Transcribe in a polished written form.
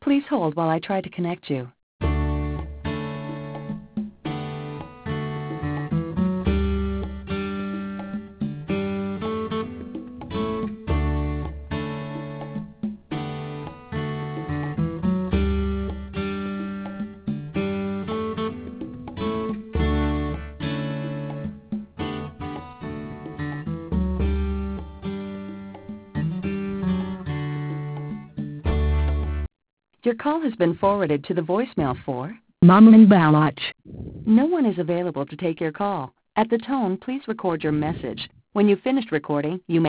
Please hold while I try to connect you. Your call has been forwarded to the voicemail for Mamlin Balach. No one is available to take your call. At the tone, please record your message. When you've finished recording, you may